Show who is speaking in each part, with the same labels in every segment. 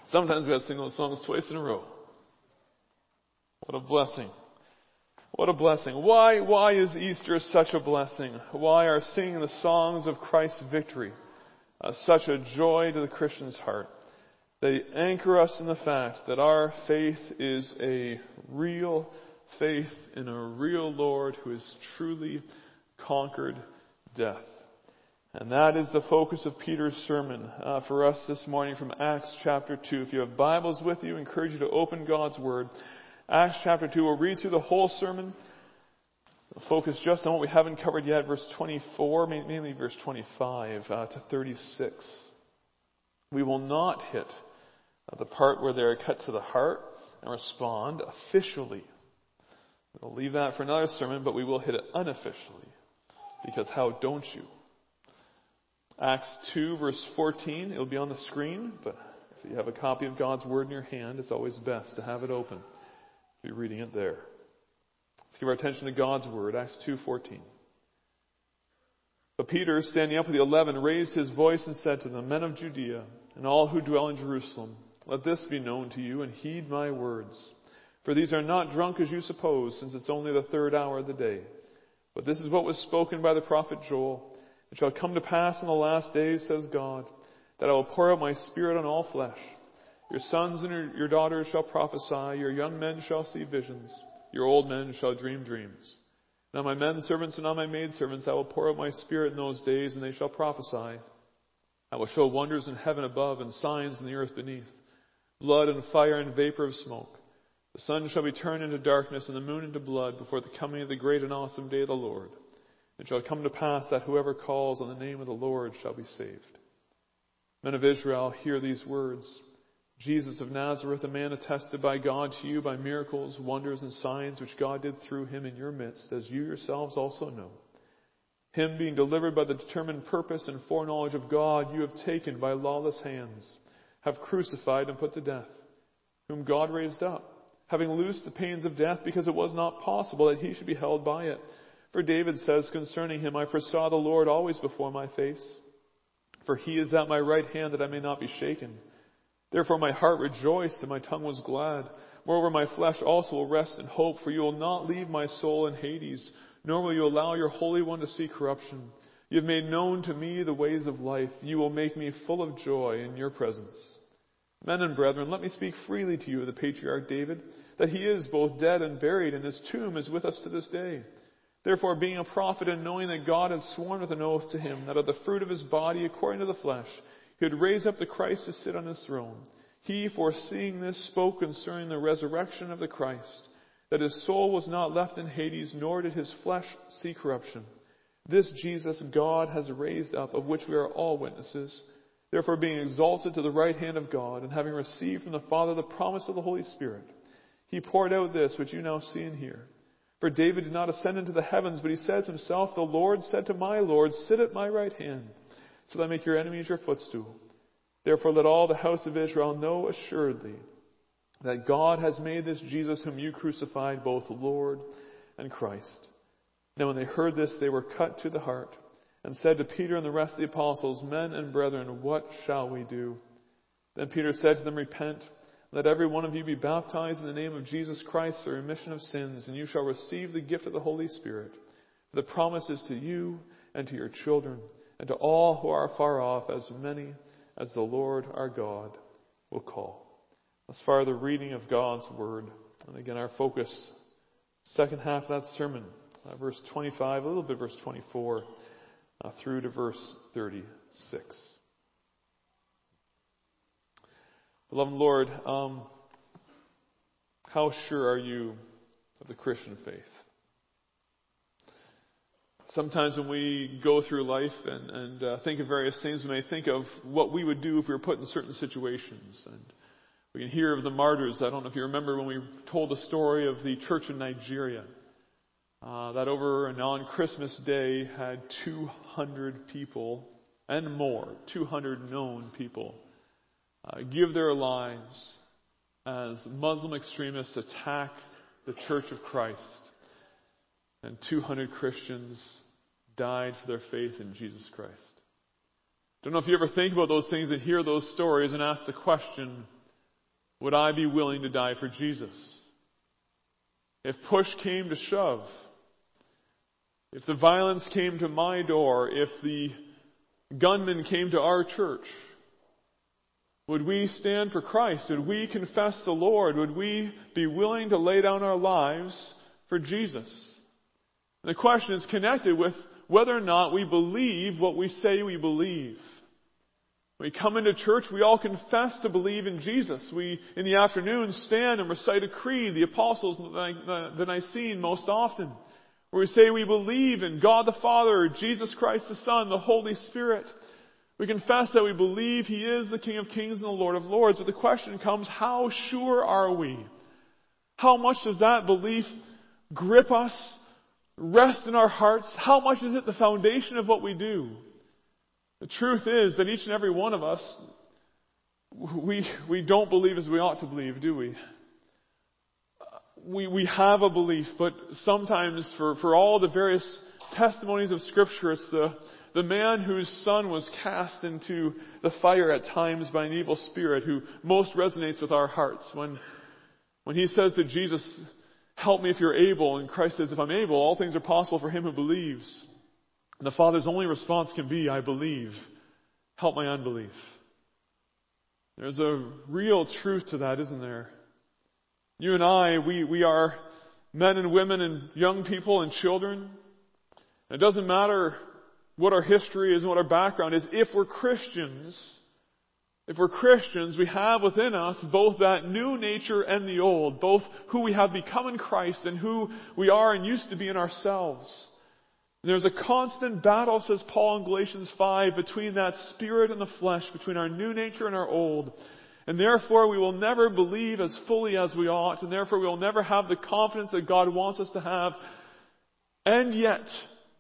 Speaker 1: Sometimes we have to sing those songs twice in a row. What a blessing. What a blessing. Why is Easter such a blessing? Why are singing the songs of Christ's victory such a joy to the Christian's heart? They anchor us in the fact that our faith is a real faith in a real Lord who has truly conquered death. And that is the focus of Peter's sermon for us this morning from Acts chapter 2. If you have Bibles with you, I encourage you to open God's Word. Acts chapter 2, we'll read through the whole sermon. We'll focus just on what we haven't covered yet, verse 24, mainly verse 25 to 36. We will not hit the part where they are cut to the heart and respond officially. We'll leave that for another sermon, but we will hit it unofficially. Because how don't you? Acts 2 verse 14, it'll be on the screen, but if you have a copy of God's Word in your hand, it's always best to have it open. Be reading it there. Let's give our attention to God's Word, Acts 2:14. But Peter, standing up with the 11, raised his voice and said to them, Men of Judea, and all who dwell in Jerusalem, let this be known to you, and heed my words. For these are not drunk as you suppose, since it's only the third hour of the day. But this is what was spoken by the prophet Joel. It shall come to pass in the last days, says God, that I will pour out my Spirit on all flesh. Your sons and your daughters shall prophesy, your young men shall see visions, your old men shall dream dreams. And on my men servants and on my maidservants I will pour out my Spirit in those days, and they shall prophesy. I will show wonders in heaven above and signs in the earth beneath, blood and fire and vapor of smoke. The sun shall be turned into darkness and the moon into blood before the coming of the great and awesome day of the Lord. It shall come to pass that whoever calls on the name of the Lord shall be saved. Men of Israel, hear these words. Jesus of Nazareth, a man attested by God to you by miracles, wonders, and signs which God did through him in your midst, as you yourselves also know. Him being delivered by the determined purpose and foreknowledge of God, you have taken by lawless hands, have crucified and put to death, whom God raised up, having loosed the pains of death, because it was not possible that he should be held by it. For David says concerning him, I foresaw the Lord always before my face. For he is at my right hand that I may not be shaken. Therefore my heart rejoiced and my tongue was glad. Moreover my flesh also will rest in hope, for you will not leave my soul in Hades, nor will you allow your Holy One to see corruption. You have made known to me the ways of life. You will make me full of joy in your presence. Men and brethren, let me speak freely to you of the patriarch David, that he is both dead and buried, and his tomb is with us to this day. Therefore, being a prophet and knowing that God had sworn with an oath to him that of the fruit of his body according to the flesh, he would raise up the Christ to sit on his throne, he, foreseeing this, spoke concerning the resurrection of the Christ, that his soul was not left in Hades, nor did his flesh see corruption. This Jesus God has raised up, of which we are all witnesses. Therefore, being exalted to the right hand of God, and having received from the Father the promise of the Holy Spirit, he poured out this which you now see and hear. For David did not ascend into the heavens, but he says himself, the Lord said to my Lord, sit at my right hand, till I make your enemies your footstool. Therefore let all the house of Israel know assuredly that God has made this Jesus whom you crucified both Lord and Christ. Now when they heard this, they were cut to the heart, and said to Peter and the rest of the apostles, Men and brethren, what shall we do? Then Peter said to them, Repent. Let every one of you be baptized in the name of Jesus Christ for remission of sins, and you shall receive the gift of the Holy Spirit. For the promise is to you and to your children, and to all who are far off, as many as the Lord our God will call. As far as the reading of God's Word. And again, our focus, second half of that sermon, verse 25, a little bit verse 24, through to verse 36. Beloved Lord, how sure are you of the Christian faith? Sometimes when we go through life and think of various things, we may think of what we would do if we were put in certain situations. And we can hear of the martyrs. I don't know if you remember when we told the story of the church in Nigeria, that over and on Christmas Day had 200 people and more, 200 known people, give their lives as Muslim extremists attack the Church of Christ. And 200 Christians died for their faith in Jesus Christ. Don't know if you ever think about those things and hear those stories and ask the question, would I be willing to die for Jesus? If push came to shove, if the violence came to my door, if the gunman came to our church, would we stand for Christ? Would we confess the Lord? Would we be willing to lay down our lives for Jesus? And the question is connected with whether or not we believe what we say we believe. When we come into church, we all confess to believe in Jesus. We, in the afternoon, stand and recite a creed, the Apostles, the Nicene most often, where we say we believe in God the Father, Jesus Christ the Son, the Holy Spirit. We confess that we believe He is the King of Kings and the Lord of Lords. But the question comes, how sure are we? How much does that belief grip us, rest in our hearts? How much is it the foundation of what we do? The truth is that each and every one of us, we don't believe as we ought to believe, do we? We have a belief, but sometimes for all the various testimonies of Scripture, it's the man whose son was cast into the fire at times by an evil spirit who most resonates with our hearts. When he says to Jesus, "Help me if you're able," and Christ says, "If I'm able, all things are possible for him who believes." And the Father's only response can be, "I believe. Help my unbelief." There's a real truth to that, isn't there? You and I, we are men and women and young people and children. It doesn't matter what our history is and what our background is. If we're Christians, we have within us both that new nature and the old, both who we have become in Christ and who we are and used to be in ourselves. And there's a constant battle, says Paul in Galatians 5, between that spirit and the flesh, between our new nature and our old. And therefore we will never believe as fully as we ought, and therefore we will never have the confidence that God wants us to have. And yet,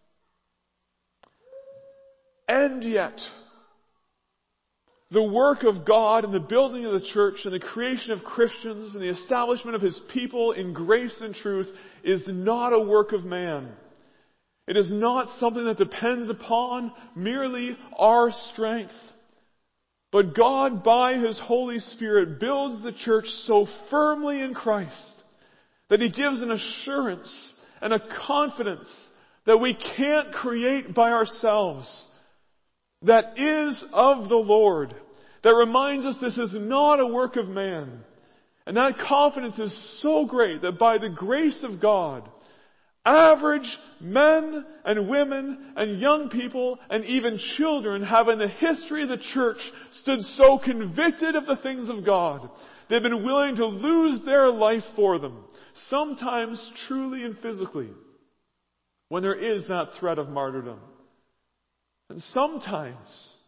Speaker 1: the work of God and the building of the church and the creation of Christians and the establishment of His people in grace and truth is not a work of man. It is not something that depends upon merely our strength. But God, by His Holy Spirit, builds the church so firmly in Christ that He gives an assurance and a confidence that we can't create by ourselves, that is of the Lord, that reminds us this is not a work of man. And that confidence is so great that by the grace of God, average men and women and young people and even children have in the history of the church stood so convicted of the things of God. They've been willing to lose their life for them, sometimes truly and physically, when there is that threat of martyrdom. And sometimes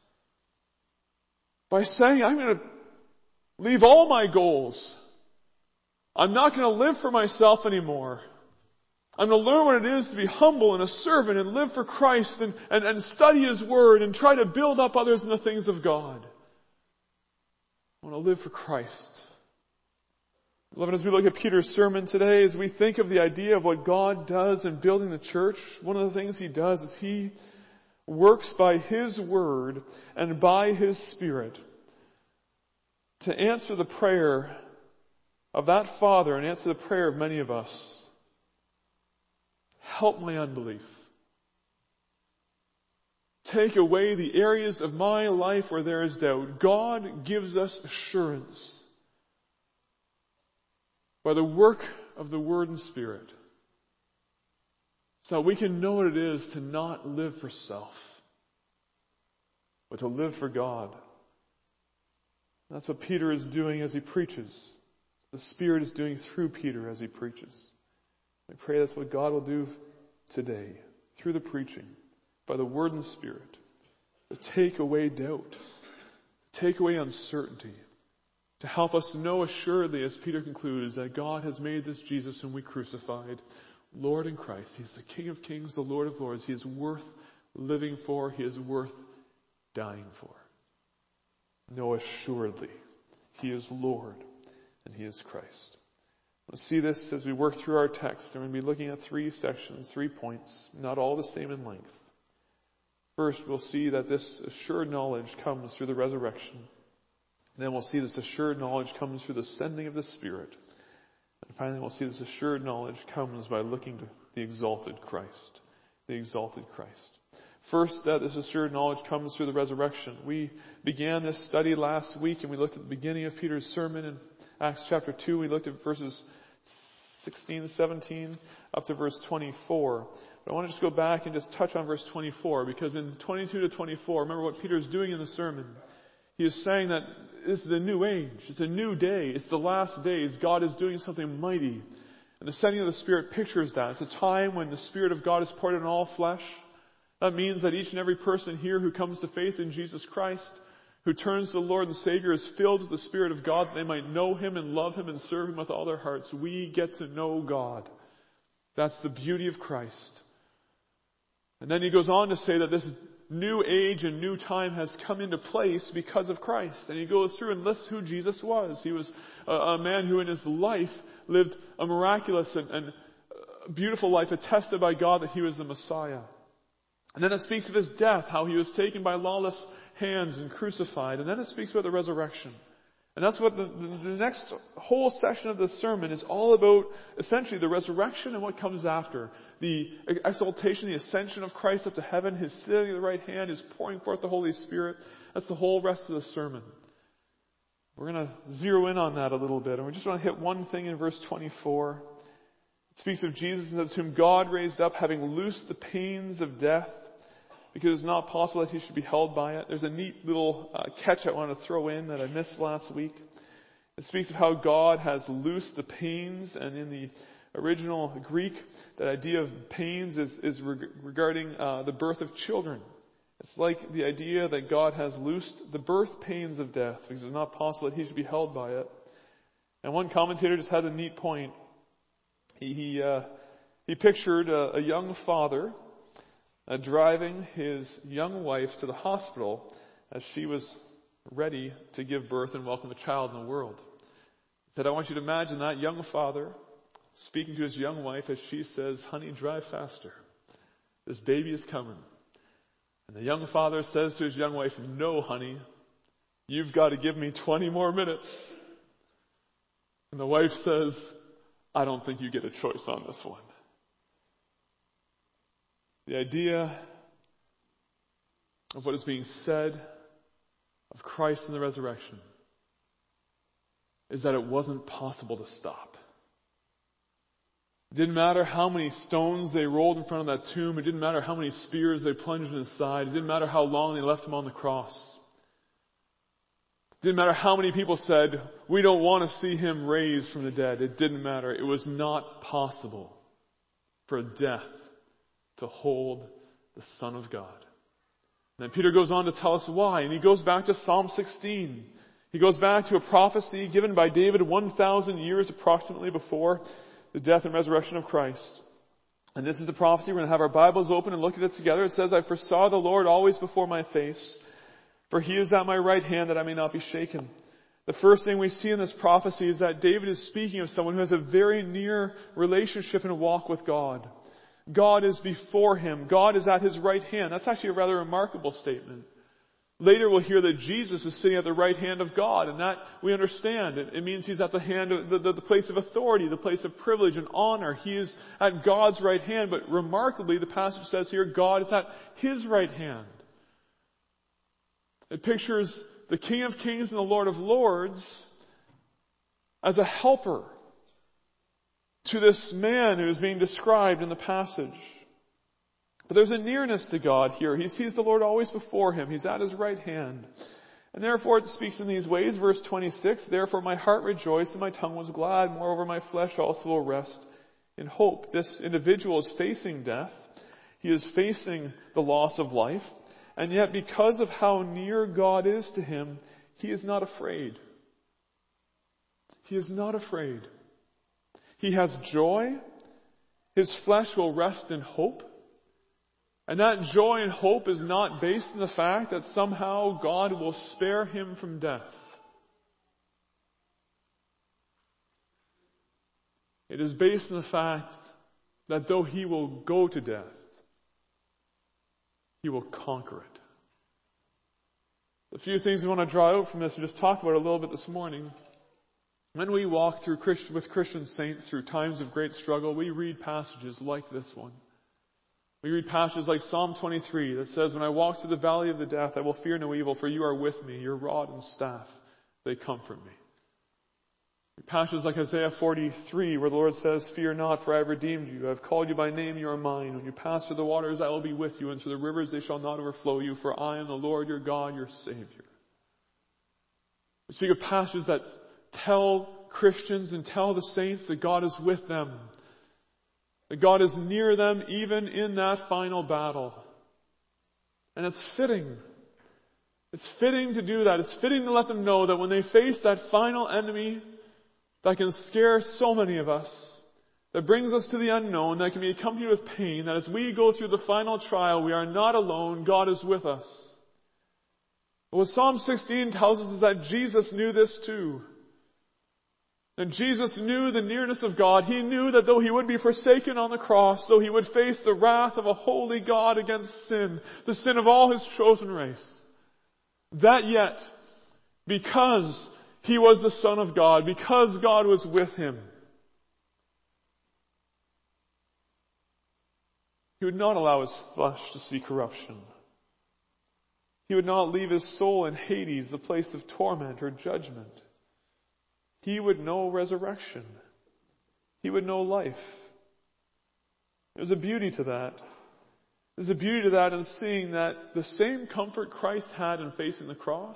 Speaker 1: by saying, I'm going to leave all my goals. I'm not going to live for myself anymore. I'm going to learn what it is to be humble and a servant and live for Christ and study His Word and try to build up others in the things of God. I want to live for Christ. Beloved, as we look at Peter's sermon today, as we think of the idea of what God does in building the church, one of the things He does is He works by His Word and by His Spirit to answer the prayer of that Father and answer the prayer of many of us. Help my unbelief. Take away the areas of my life where there is doubt. God gives us assurance by the work of the Word and Spirit, so we can know what it is to not live for self, but to live for God. That's what Peter is doing as he preaches. The Spirit is doing through Peter as he preaches. I pray that's what God will do today, through the preaching, by the Word and Spirit, to take away doubt, take away uncertainty, to help us to know assuredly, as Peter concludes, that God has made this Jesus whom we crucified Lord in Christ. He's the King of Kings, the Lord of Lords. He is worth living for. He is worth dying for. Know assuredly, He is Lord and He is Christ. We'll see this as we work through our text. We're going to be looking at 3 sections, 3 points, not all the same in length. First, we'll see that this assured knowledge comes through the resurrection. then we'll see this assured knowledge comes through the sending of the Spirit. And finally, we'll see this assured knowledge comes by looking to the exalted Christ. The exalted Christ. First, that this assured knowledge comes through the resurrection. We began this study last week, and we looked at the beginning of Peter's sermon in Acts chapter 2. We looked at verses 16, 17, up to verse 24. But I want to just go back and just touch on verse 24, because in 22 to 24, remember what Peter's doing in the sermon. He is saying that this is a new age. It's a new day. It's the last days. God is doing something mighty. And the sending of the Spirit pictures that. It's a time when the Spirit of God is poured on all flesh. That means that each and every person here who comes to faith in Jesus Christ, who turns to the Lord and Savior, is filled with the Spirit of God that they might know Him and love Him and serve Him with all their hearts. We get to know God. That's the beauty of Christ. And then he goes on to say that this new age and new time has come into place because of Christ. And he goes through and lists who Jesus was. He was a man who in his life lived a miraculous and beautiful life, attested by God that He was the Messiah. And then it speaks of His death, how He was taken by lawless hands and crucified. And then it speaks about the resurrection. And that's what the next whole session of the sermon is all about, essentially the resurrection and what comes after. The exaltation, the ascension of Christ up to heaven, His sitting at the right hand, His pouring forth the Holy Spirit. That's the whole rest of the sermon. We're going to zero in on that a little bit. And we just want to hit one thing in verse 24. It speaks of Jesus and says, whom God raised up, having loosed the pains of death, because it's not possible that He should be held by it. There's a neat little catch I want to throw in that I missed last week. It speaks of how God has loosed the pains, and in the original Greek, that idea of pains is regarding the birth of children. It's like the idea that God has loosed the birth pains of death, because it's not possible that He should be held by it. And one commentator just had a neat point. He pictured a young father driving his young wife to the hospital as she was ready to give birth and welcome a child in the world. He said, I want you to imagine that young father speaking to his young wife as she says, honey, drive faster. This baby is coming. And the young father says to his young wife, no, honey, you've got to give me 20 more minutes. And the wife says, I don't think you get a choice on this one. The idea of what is being said of Christ and the resurrection is that it wasn't possible to stop. It didn't matter how many stones they rolled in front of that tomb. It didn't matter how many spears they plunged in his side. It didn't matter how long they left Him on the cross. It didn't matter how many people said, we don't want to see Him raised from the dead. It didn't matter. It was not possible for death to hold the Son of God. And then Peter goes on to tell us why. And he goes back to Psalm 16. He goes back to a prophecy given by David 1,000 years approximately before the death and resurrection of Christ. And this is the prophecy. We're going to have our Bibles open and look at it together. It says, I foresaw the Lord always before my face, for He is at my right hand that I may not be shaken. The first thing we see in this prophecy is that David is speaking of someone who has a very near relationship and walk with God. God is before him. God is at his right hand. That's actually a rather remarkable statement. Later we'll hear that Jesus is sitting at the right hand of God, and that we understand. It means He's at the hand of the place of authority, the place of privilege and honor. He is at God's right hand, but remarkably the passage says here, God is at His right hand. It pictures the King of Kings and the Lord of Lords as a helper to this man who is being described in the passage. But there's a nearness to God here. He sees the Lord always before him. He's at His right hand. And therefore it speaks in these ways. Verse 26, therefore my heart rejoiced and my tongue was glad. Moreover my flesh also will rest in hope. This individual is facing death. He is facing the loss of life. And yet because of how near God is to him, he is not afraid. He is not afraid. He has joy. His flesh will rest in hope. And that joy and hope is not based on the fact that somehow God will spare him from death. It is based on the fact that though he will go to death, he will conquer it. A few things we want to draw out from this and just talk about a little bit this morning. When we walk with Christian saints through times of great struggle, we read passages like this one. We read passages like Psalm 23 that says, when I walk through the valley of the death, I will fear no evil, for you are with me. Your rod and staff, they comfort me. Passages like Isaiah 43, where the Lord says, fear not, for I have redeemed you. I have called you by name, you are mine. When you pass through the waters, I will be with you, and through the rivers they shall not overflow you, for I am the Lord your God, your Savior. We speak of passages that tell Christians and tell the saints that God is with them, that God is near them even in that final battle. And it's fitting. It's fitting to do that. It's fitting to let them know that when they face that final enemy that can scare so many of us, that brings us to the unknown, that can be accompanied with pain, that as we go through the final trial, we are not alone, God is with us. But what Psalm 16 tells us is that Jesus knew this too. And Jesus knew the nearness of God. He knew that though He would be forsaken on the cross, though He would face the wrath of a holy God against sin, the sin of all His chosen race, that yet, because He was the Son of God, because God was with Him, He would not allow His flesh to see corruption. He would not leave His soul in Hades, the place of torment or judgment. He would know resurrection. He would know life. There's a beauty to that. There's a beauty to that in seeing that the same comfort Christ had in facing the cross,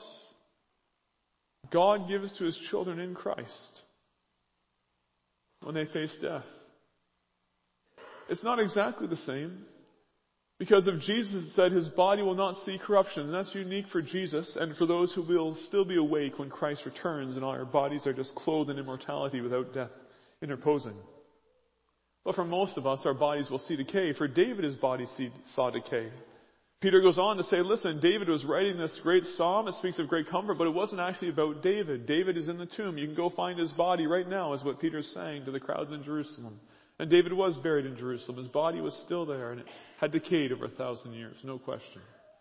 Speaker 1: God gives to His children in Christ when they face death. It's not exactly the same. Because of Jesus, it said His body will not see corruption. And that's unique for Jesus and for those who will still be awake when Christ returns and our bodies are just clothed in immortality without death interposing. But for most of us, our bodies will see decay. For David, his body saw decay. Peter goes on to say, listen, David was writing this great psalm. It speaks of great comfort, but it wasn't actually about David. David is in the tomb. You can go find his body right now, is what Peter's saying to the crowds in Jerusalem. And David was buried in Jerusalem. His body was still there, and it had decayed over 1,000 years, no question.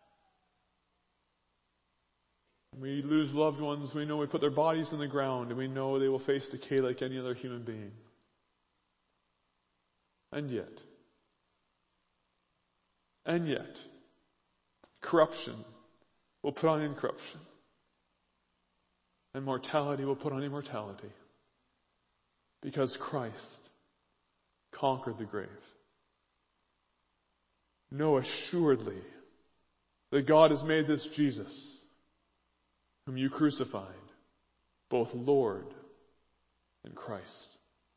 Speaker 1: When we lose loved ones, we know we put their bodies in the ground, and we know they will face decay like any other human being. And yet, corruption will put on incorruption, and mortality will put on immortality, because Christ conquered the grave. Know assuredly that God has made this Jesus, whom you crucified, both Lord and Christ.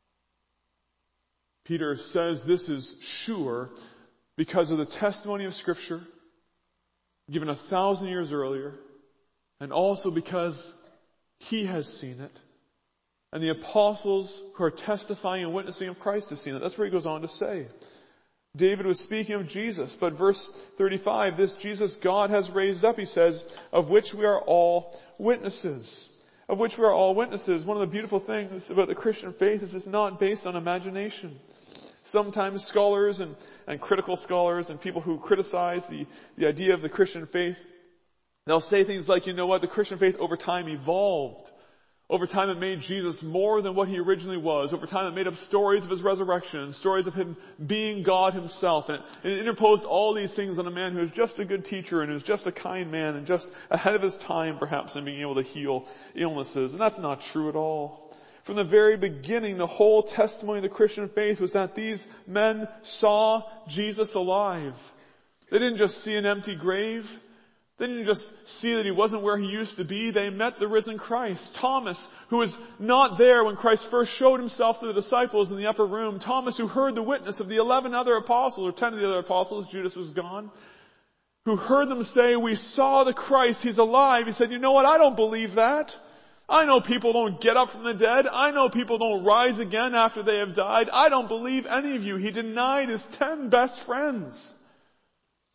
Speaker 1: Peter says this is sure because of the testimony of Scripture given 1,000 years earlier, and also because he has seen it. And the apostles who are testifying and witnessing of Christ have seen it. That's where he goes on to say. David was speaking of Jesus, but verse 35, this Jesus God has raised up, he says, of which we are all witnesses. Of which we are all witnesses. One of the beautiful things about the Christian faith is it's not based on imagination. Sometimes scholars and critical scholars and people who criticize the idea of the Christian faith, they'll say things like, you know what, the Christian faith over time evolved. Over time it made Jesus more than what he originally was. Over time it made up stories of his resurrection, stories of him being God himself. And it interposed all these things on a man who was just a good teacher and who was just a kind man and just ahead of his time perhaps in being able to heal illnesses. And that's not true at all. From the very beginning, the whole testimony of the Christian faith was that these men saw Jesus alive. They didn't just see an empty grave. They didn't just see that he wasn't where he used to be. They met the risen Christ. Thomas, who was not there when Christ first showed himself to the disciples in the upper room. Thomas, who heard the witness of the 11 other apostles, or 10 of the other apostles, Judas was gone, who heard them say, we saw the Christ, he's alive. He said, you know what, I don't believe that. I know people don't get up from the dead. I know people don't rise again after they have died. I don't believe any of you. He denied his 10 best friends.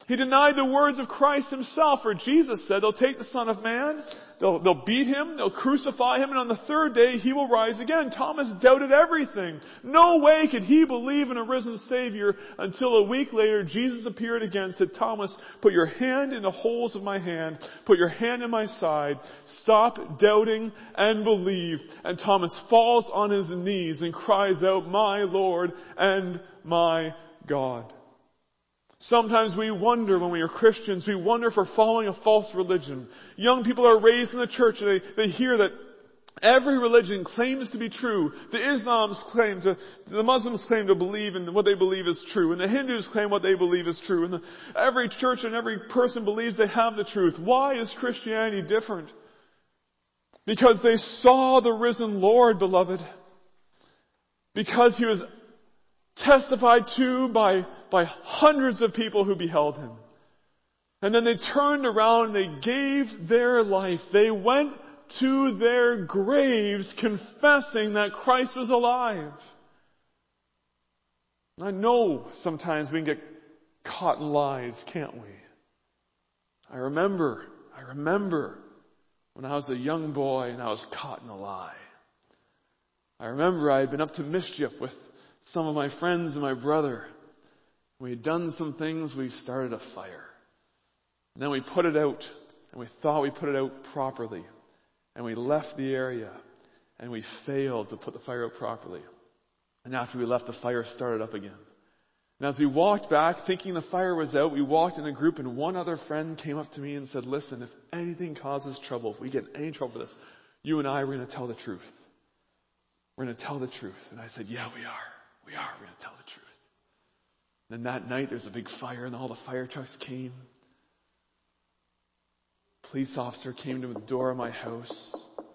Speaker 1: He denied the words of Christ himself, for Jesus said, they'll take the Son of Man, they'll beat him, they'll crucify him, and on the third day he will rise again. Thomas doubted everything. No way could he believe in a risen Savior until a week later Jesus appeared again and said, Thomas, put your hand in the holes of my hand, put your hand in my side, stop doubting and believe. And Thomas falls on his knees and cries out, my Lord and my God. Sometimes we wonder when we are Christians, we wonder if we're following a false religion. Young people are raised in the church and they hear that every religion claims to be true. The Muslims claim to believe in what they believe is true. And the Hindus claim what they believe is true. And every church and every person believes they have the truth. Why is Christianity different? Because they saw the risen Lord, beloved. Because he was testified to by hundreds of people who beheld him. And then they turned around and they gave their life. They went to their graves confessing that Christ was alive. I know sometimes we can get caught in lies, can't we? I remember when I was a young boy and I was caught in a lie. I remember I had been up to mischief with some of my friends and my brother. We had done some things, we started a fire. And then we put it out, and we thought we put it out properly. And we left the area, and we failed to put the fire out properly. And after we left, the fire started up again. And as we walked back, thinking the fire was out, we walked in a group, and one other friend came up to me and said, listen, if anything causes trouble, if we get in any trouble with this, you and I, we're going to tell the truth. We're going to tell the truth. And I said, yeah, we are. We're going to tell the truth. And then that night, there's a big fire, and all the fire trucks came. Police officer came to the door of my house.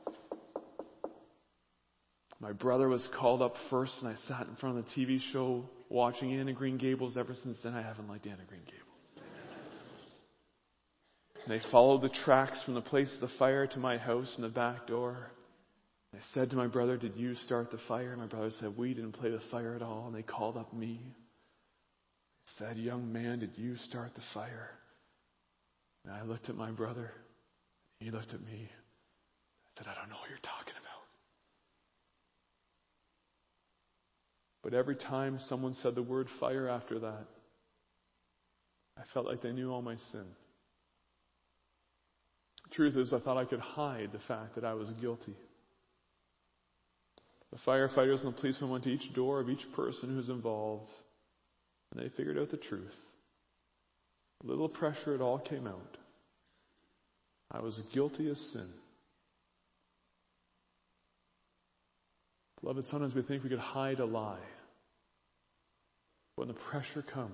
Speaker 1: My brother was called up first, and I sat in front of the TV show watching Anne of Green Gables. Ever since then, I haven't liked Anne of Green Gables. And they followed the tracks from the place of the fire to my house and the back door. I said to my brother, did you start the fire? And my brother said, we didn't play the fire at all. And they called up me. I said, young man, did you start the fire? And I looked at my brother. He looked at me. I said, I don't know what you're talking about. But every time someone said the word fire after that, I felt like they knew all my sin. The truth is, I thought I could hide the fact that I was guilty. The firefighters and the policemen went to each door of each person who's involved, and they figured out the truth. A little pressure, it all came out. I was guilty of sin. Beloved, sometimes we think we could hide a lie. When the pressure comes,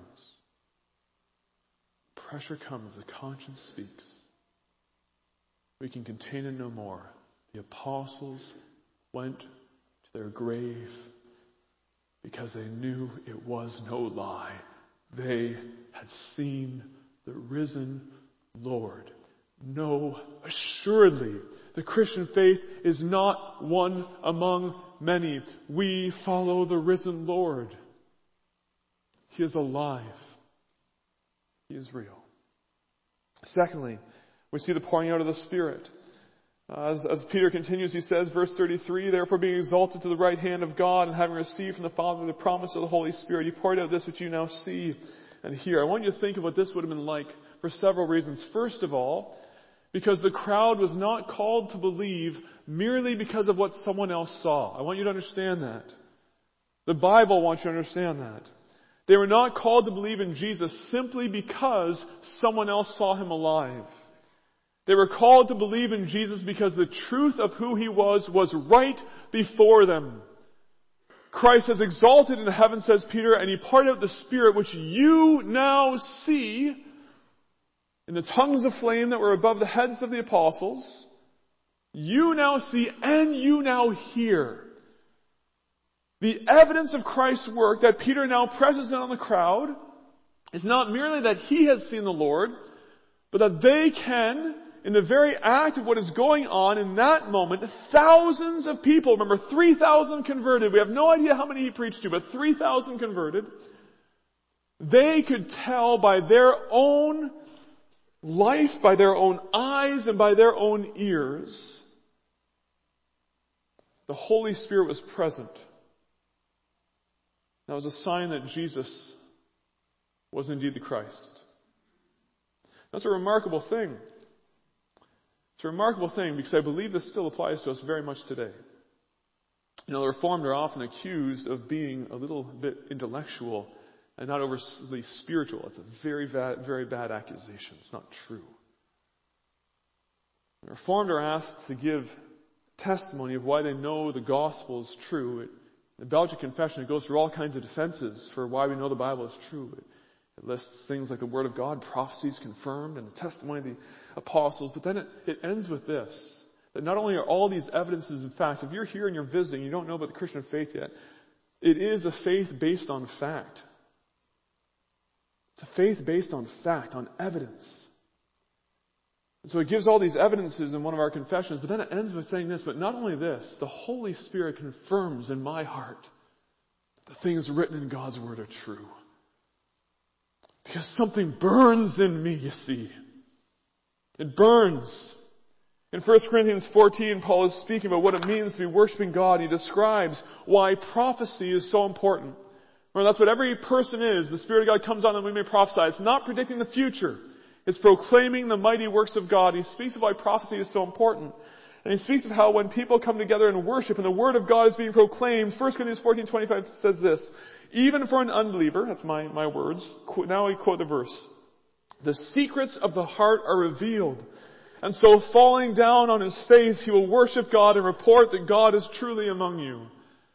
Speaker 1: the conscience speaks. We can contain it no more. The apostles went to their grave because they knew it was no lie. They had seen the risen Lord. No, assuredly, the Christian faith is not one among many. We follow the risen Lord. He is alive. He is real. Secondly, we see the pouring out of the Spirit. As Peter continues, he says, verse 33, therefore being exalted to the right hand of God and having received from the Father the promise of the Holy Spirit, he poured out this which you now see and hear. I want you to think of what this would have been like for several reasons. First of all, because the crowd was not called to believe merely because of what someone else saw. I want you to understand that. The Bible wants you to understand that. They were not called to believe in Jesus simply because someone else saw him alive. They were called to believe in Jesus because the truth of who he was right before them. Christ has exalted in heaven, says Peter, and he poured out the Spirit which you now see in the tongues of flame that were above the heads of the apostles. You now see and you now hear. The evidence of Christ's work that Peter now presses in on the crowd is not merely that he has seen the Lord, but that they can, in the very act of what is going on in that moment, thousands of people, remember 3,000 converted, we have no idea how many he preached to, but 3,000 converted, They could tell by their own life, by their own eyes, and by their own ears, the Holy Spirit was present. That was a sign that Jesus was indeed the Christ. That's a remarkable thing. It's a remarkable thing because I believe this still applies to us very much today. You know, the Reformed are often accused of being a little bit intellectual and not overly spiritual. It's a very bad accusation. It's not true. The Reformed are asked to give testimony of why they know the gospel is true. In the Belgian Confession, it goes through all kinds of defenses for why we know the Bible is true. It lists things like the Word of God, prophecies confirmed, and the testimony of the apostles. But then it ends with this, that not only are all these evidences and facts, if you're here and you're visiting, you don't know about the Christian faith yet, it is a faith based on fact. It's a faith based on fact, on evidence. And so it gives all these evidences in one of our confessions, but then it ends with saying this, but not only this, the Holy Spirit confirms in my heart the things written in God's Word are true. Because something burns in me, you see. It burns. In 1 Corinthians 14, Paul is speaking about what it means to be worshiping God. He describes why prophecy is so important. Well, that's what every person is. The Spirit of God comes on and we may prophesy. It's not predicting the future. It's proclaiming the mighty works of God. He speaks of why prophecy is so important. And he speaks of how when people come together and worship and the Word of God is being proclaimed, 1 Corinthians 14:25 says this, even for an unbeliever, that's my words, now we quote the verse, the secrets of the heart are revealed. And so falling down on his face, he will worship God and report that God is truly among you.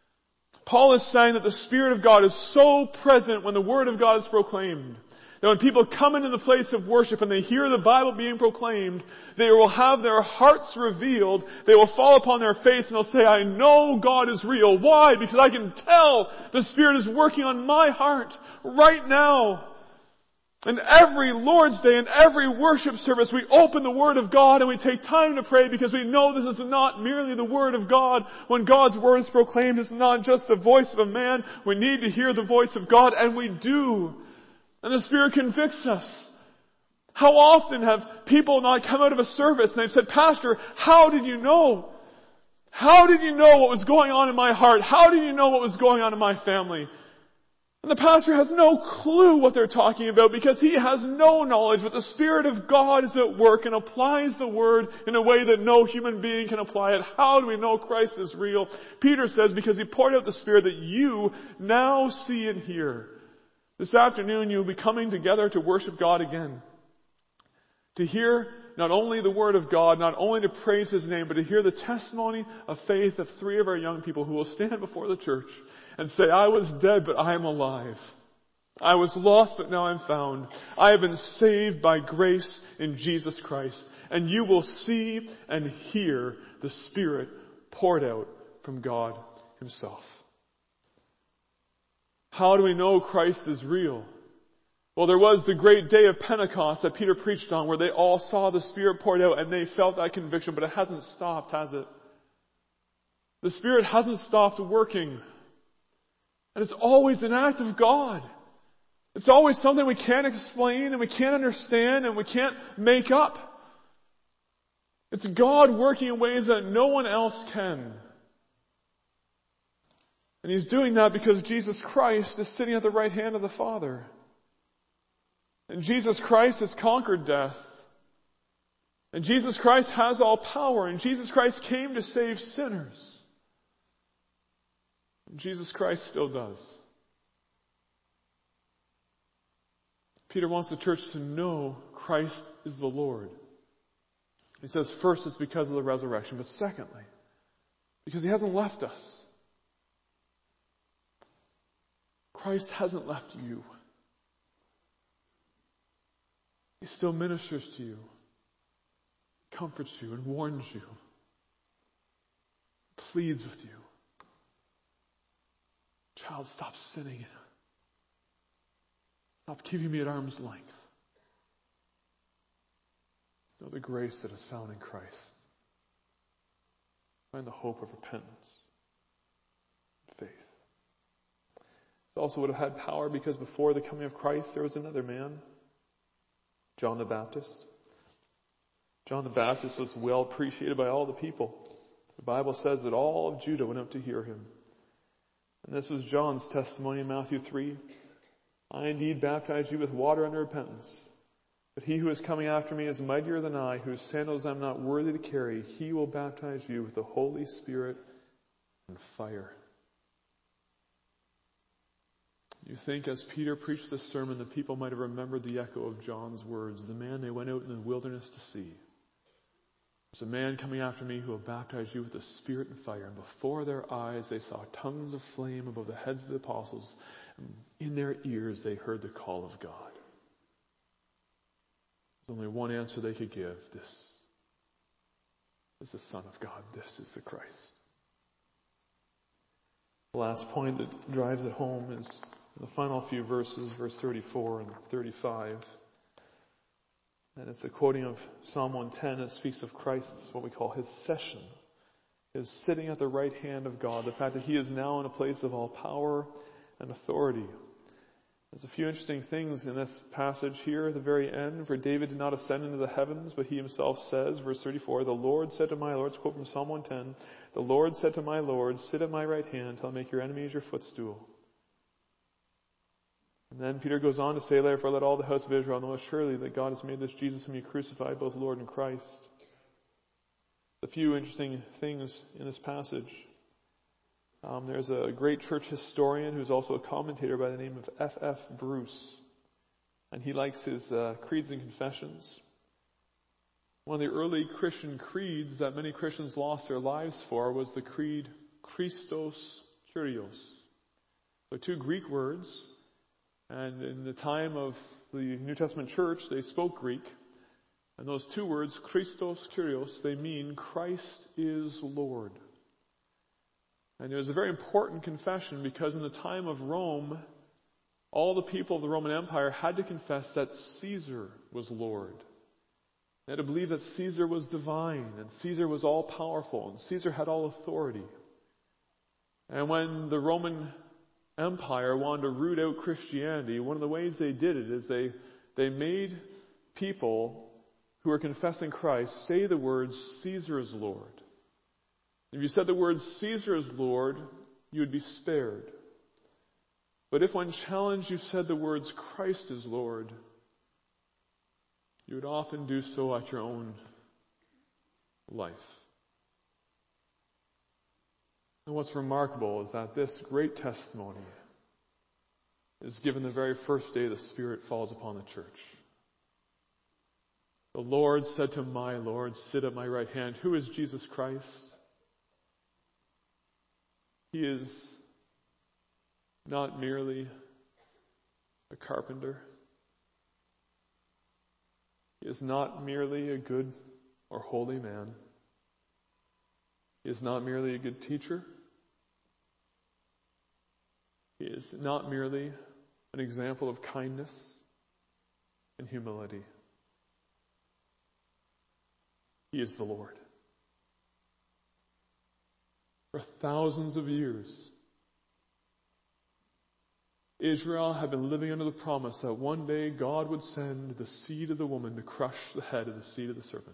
Speaker 1: Paul is saying that the Spirit of God is so present when the Word of God is proclaimed, that when people come into the place of worship and they hear the Bible being proclaimed, they will have their hearts revealed. They will fall upon their face and they'll say, I know God is real. Why? Because I can tell the Spirit is working on my heart right now. And every Lord's Day and every worship service, we open the Word of God and we take time to pray because we know this is not merely the Word of God. When God's Word is proclaimed, it's not just the voice of a man. We need to hear the voice of God, and we do. And the Spirit convicts us. How often have people not come out of a service and they've said, Pastor, how did you know? How did you know what was going on in my heart? How did you know what was going on in my family? And the pastor has no clue what they're talking about because he has no knowledge, but the Spirit of God is at work and applies the Word in a way that no human being can apply it. How do we know Christ is real? Peter says, because He poured out the Spirit that you now see and hear. This afternoon you'll be coming together to worship God again. To hear not only the Word of God, not only to praise His name, but to hear the testimony of faith of 3 of our young people who will stand before the church and say, I was dead, but I am alive. I was lost, but now I'm found. I have been saved by grace in Jesus Christ. And you will see and hear the Spirit poured out from God Himself. How do we know Christ is real? Well, there was the great day of Pentecost that Peter preached on where they all saw the Spirit poured out and they felt that conviction, but it hasn't stopped, has it? The Spirit hasn't stopped working. And it's always an act of God. It's always something we can't explain and we can't understand and we can't make up. It's God working in ways that no one else can. And He's doing that because Jesus Christ is sitting at the right hand of the Father. And Jesus Christ has conquered death. And Jesus Christ has all power. And Jesus Christ came to save sinners. And Jesus Christ still does. Peter wants the church to know Christ is the Lord. He says first it's because of the resurrection, but secondly, because He hasn't left us. Christ hasn't left you. He still ministers to you, comforts you, and warns you, pleads with you. Child, stop sinning. Stop keeping me at arm's length. Know the grace that is found in Christ. Find the hope of repentance and faith. also would have had power because before the coming of Christ there was another man, John the Baptist. John the Baptist was well appreciated by all the people. The Bible says that all of Judah went out to hear him. And this was John's testimony in Matthew 3. I indeed baptize you with water unto repentance. But he who is coming after me is mightier than I, whose sandals I am not worthy to carry. He will baptize you with the Holy Spirit and fire. You think as Peter preached this sermon, the people might have remembered the echo of John's words. The man they went out in the wilderness to see. There's a man coming after me who will baptize you with the Spirit and fire. And before their eyes they saw tongues of flame above the heads of the apostles. And in their ears they heard the call of God. There's only one answer they could give. This is the Son of God. This is the Christ. The last point that drives it home is in the final few verses, verse 34 and 35. And it's a quoting of Psalm 110 that speaks of Christ's, what we call his session, his sitting at the right hand of God, the fact that he is now in a place of all power and authority. There's a few interesting things in this passage here at the very end. For David did not ascend into the heavens, but he himself says, verse 34, the Lord said to my Lord, it's a quote from Psalm 110, the Lord said to my Lord, sit at my right hand till I make your enemies your footstool. And then Peter goes on to say, therefore let all the house of Israel know surely that God has made this Jesus whom you crucified, both Lord and Christ. A few interesting things in this passage. There's a great church historian who's also a commentator by the name of F.F. Bruce. And he likes his creeds and confessions. One of the early Christian creeds that many Christians lost their lives for was the creed Christos Kyrios. So two Greek words. And in the time of the New Testament church, they spoke Greek. And those two words, Christos Kyrios, they mean Christ is Lord. And it was a very important confession because in the time of Rome, all the people of the Roman Empire had to confess that Caesar was Lord. They had to believe that Caesar was divine and Caesar was all powerful and Caesar had all authority. And when the Roman Empire wanted to root out Christianity, one of the ways they did it is they made people who were confessing Christ say the words, Caesar is Lord. If you said the words, Caesar is Lord, you would be spared. But if when challenged you said the words, Christ is Lord, you would often do so at your own life. And what's remarkable is that this great testimony is given the very first day the Spirit falls upon the church. The Lord said to my Lord, sit at my right hand. Who is Jesus Christ? He is not merely a carpenter. He is not merely a good or holy man. He is not merely a good teacher. He is not merely an example of kindness and humility. He is the Lord. For thousands of years, Israel had been living under the promise that one day God would send the seed of the woman to crush the head of the seed of the serpent.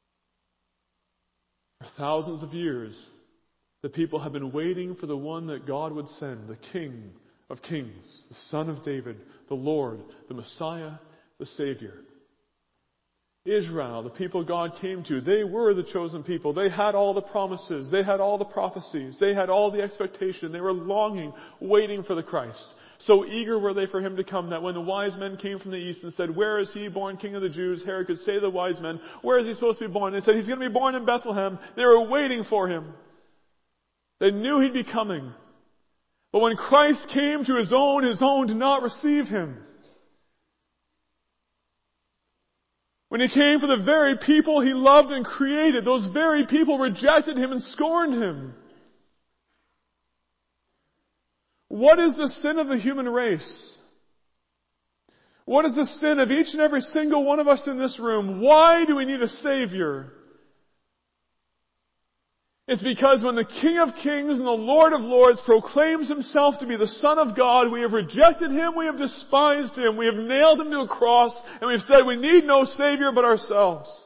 Speaker 1: For thousands of years, the people have been waiting for the one that God would send, the King of Kings, the Son of David, the Lord, the Messiah, the Savior. Israel, the people God came to, they were the chosen people. They had all the promises. They had all the prophecies. They had all the expectation. They were longing, waiting for the Christ. So eager were they for him to come that when the wise men came from the east and said, where is he born King of the Jews? Herod could say to the wise men, where is he supposed to be born? They said, he's going to be born in Bethlehem. They were waiting for him. They knew he'd be coming. But when Christ came to his own did not receive him. When he came for the very people he loved and created, those very people rejected him and scorned him. What is the sin of the human race? What is the sin of each and every single one of us in this room? Why do we need a Savior? It's because when the King of Kings and the Lord of Lords proclaims Himself to be the Son of God, we have rejected Him, we have despised Him, we have nailed Him to a cross, and we've said we need no Savior but ourselves.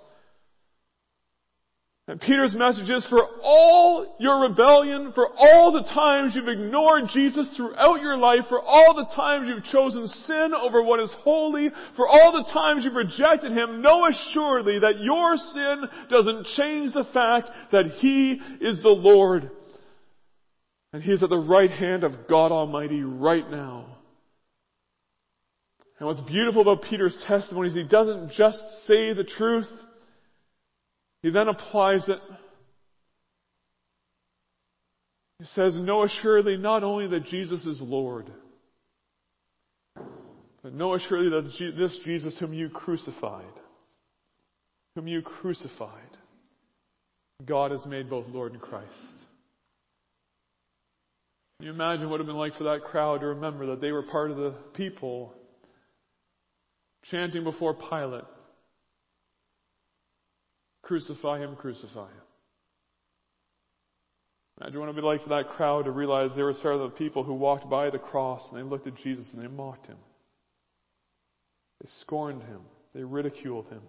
Speaker 1: And Peter's message is, for all your rebellion, for all the times you've ignored Jesus throughout your life, for all the times you've chosen sin over what is holy, for all the times you've rejected Him, know assuredly that your sin doesn't change the fact that He is the Lord. And He is at the right hand of God Almighty right now. And what's beautiful about Peter's testimony is he doesn't just say the truth, he then applies it. He says, know assuredly not only that Jesus is Lord, but know assuredly that this Jesus whom you crucified, God has made both Lord and Christ. Can you imagine what it would have been like for that crowd to remember that they were part of the people chanting before Pilate, crucify Him, crucify Him. Imagine what it would be like for that crowd to realize they were sort of the people who walked by the cross and they looked at Jesus and they mocked Him. They scorned Him. They ridiculed Him.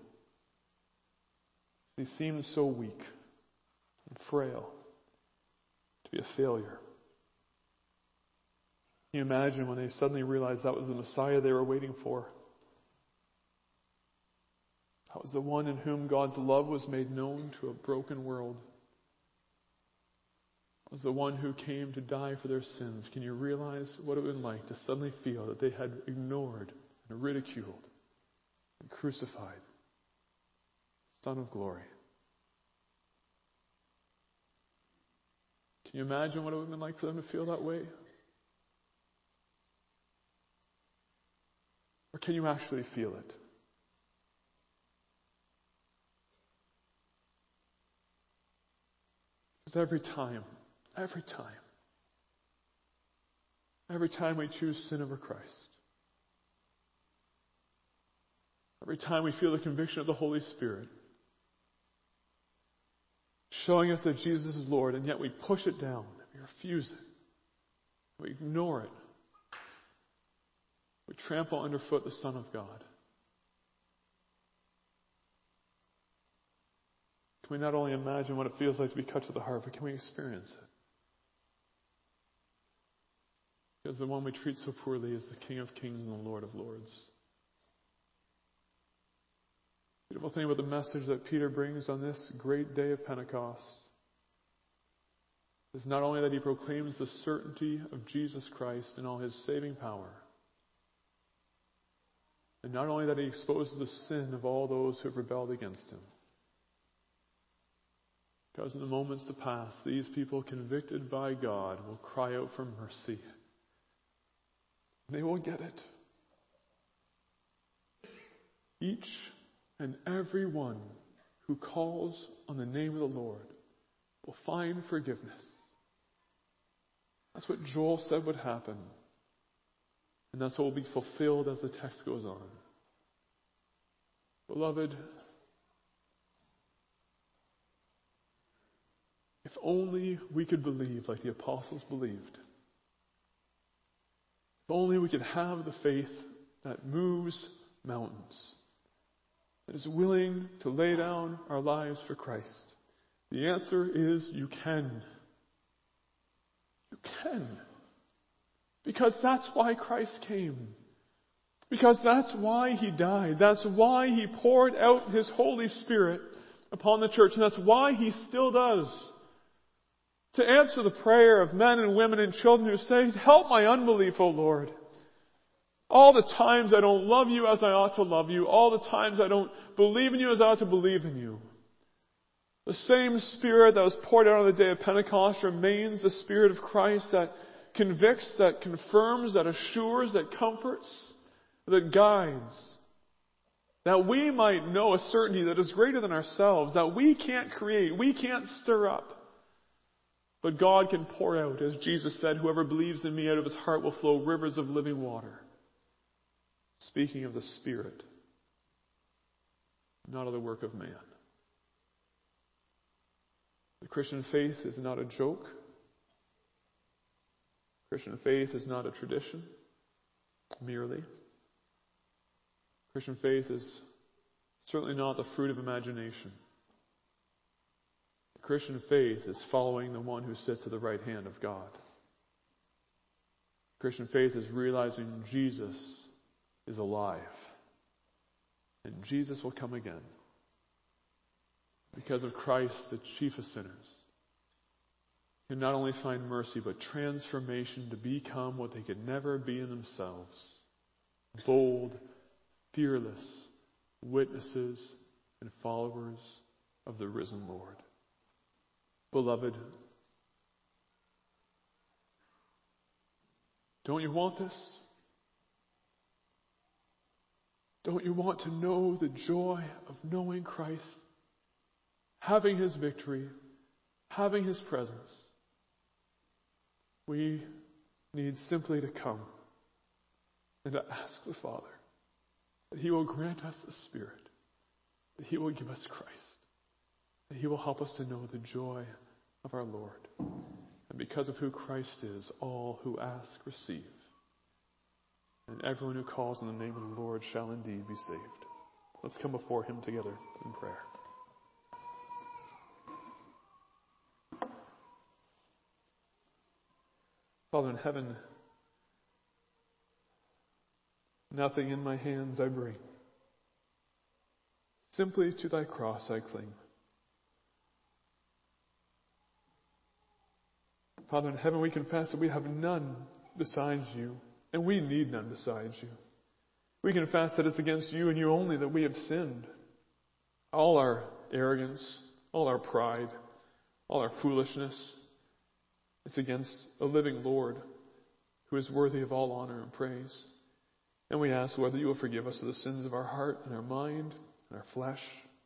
Speaker 1: He seemed so weak and frail to be a failure. Can you imagine when they suddenly realized that was the Messiah they were waiting for? That was the one in whom God's love was made known to a broken world. That was the one who came to die for their sins. Can you realize what it would have been like to suddenly feel that they had ignored and ridiculed and crucified the Son of Glory? Can you imagine what it would have been like for them to feel that way? Or can you actually feel it? Because every time we choose sin over Christ, every time we feel the conviction of the Holy Spirit showing us that Jesus is Lord, and yet we push it down, we refuse it, we ignore it, we trample underfoot the Son of God. Can we not only imagine what it feels like to be cut to the heart, but can we experience it? Because the one we treat so poorly is the King of Kings and the Lord of Lords. The beautiful thing about the message that Peter brings on this great day of Pentecost is not only that he proclaims the certainty of Jesus Christ and all His saving power, and not only that he exposes the sin of all those who have rebelled against Him, because in the moments to pass, these people convicted by God will cry out for mercy. They will get it. Each and every one who calls on the name of the Lord will find forgiveness. That's what Joel said would happen. And that's what will be fulfilled as the text goes on. Beloved, if only we could believe like the apostles believed. If only we could have the faith that moves mountains, that is willing to lay down our lives for Christ. The answer is you can. You can. Because that's why Christ came. Because that's why He died. That's why He poured out His Holy Spirit upon the church. And that's why He still does. To answer the prayer of men and women and children who say, help my unbelief, O Lord. All the times I don't love You as I ought to love You. All the times I don't believe in You as I ought to believe in You. The same Spirit that was poured out on the day of Pentecost remains the Spirit of Christ that convicts, that confirms, that assures, that comforts, that guides. That we might know a certainty that is greater than ourselves, that we can't create, we can't stir up. But God can pour out, as Jesus said, whoever believes in Me, out of his heart will flow rivers of living water. Speaking of the Spirit, not of the work of man. The Christian faith is not a joke. Christian faith is not a tradition, merely. Christian faith is certainly not the fruit of imagination. The Christian faith is following the one who sits at the right hand of God. Christian faith is realizing Jesus is alive. And Jesus will come again. Because of Christ, the chief of sinners can not only find mercy, but transformation to become what they could never be in themselves. Bold, fearless witnesses and followers of the risen Lord. Beloved, don't you want this? Don't you want to know the joy of knowing Christ, having His victory, having His presence? We need simply to come and to ask the Father that He will grant us the Spirit, that He will give us Christ, that He will help us to know the joy of our Lord. And because of who Christ is, all who ask receive. And everyone who calls on the name of the Lord shall indeed be saved. Let's come before Him together in prayer. Father in heaven, nothing in my hands I bring. Simply to Thy cross I cling. Father in heaven, we confess that we have none besides You, and we need none besides You. We confess that it's against You and You only that we have sinned. All our arrogance, all our pride, all our foolishness, it's against a living Lord who is worthy of all honor and praise. And we ask whether You will forgive us of the sins of our heart and our mind and our flesh.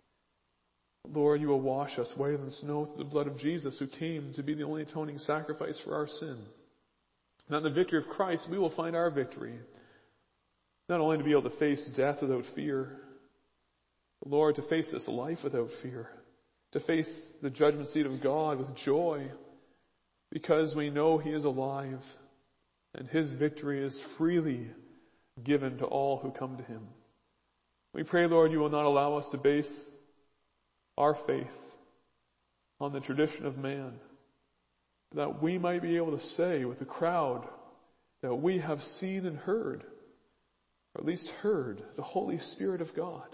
Speaker 1: Lord, You will wash us whiter than snow through the blood of Jesus, who came to be the only atoning sacrifice for our sin. Now in the victory of Christ, we will find our victory. Not only to be able to face death without fear, but Lord, to face this life without fear. To face the judgment seat of God with joy, because we know He is alive and His victory is freely given to all who come to Him. We pray, Lord, You will not allow us to base our faith on the tradition of man, that we might be able to say with the crowd that we have seen and heard, or at least heard, the Holy Spirit of God.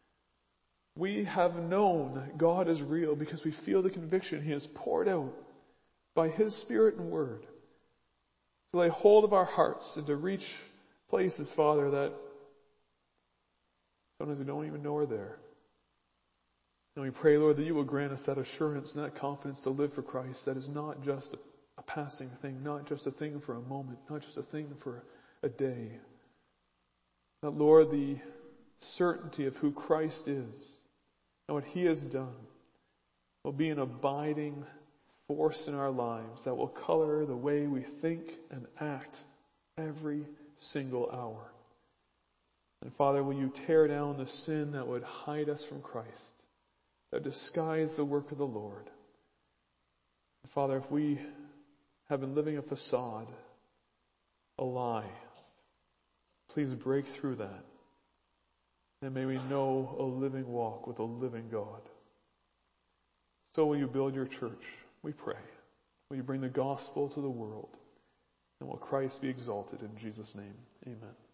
Speaker 1: We have known that God is real because we feel the conviction He has poured out by His Spirit and Word to lay hold of our hearts and to reach places, Father, that sometimes we don't even know are there. And we pray, Lord, that You will grant us that assurance and that confidence to live for Christ that is not just a passing thing, not just a thing for a moment, not just a thing for a day. That, Lord, the certainty of who Christ is and what He has done will be an abiding force in our lives that will color the way we think and act every single hour. And Father, will You tear down the sin that would hide us from Christ, that disguise the work of the Lord. And Father, if we have been living a facade, a lie, please break through that. And may we know a living walk with a living God. So will You build Your church, we pray. Will You bring the gospel to the world? And will Christ be exalted in Jesus' name? Amen.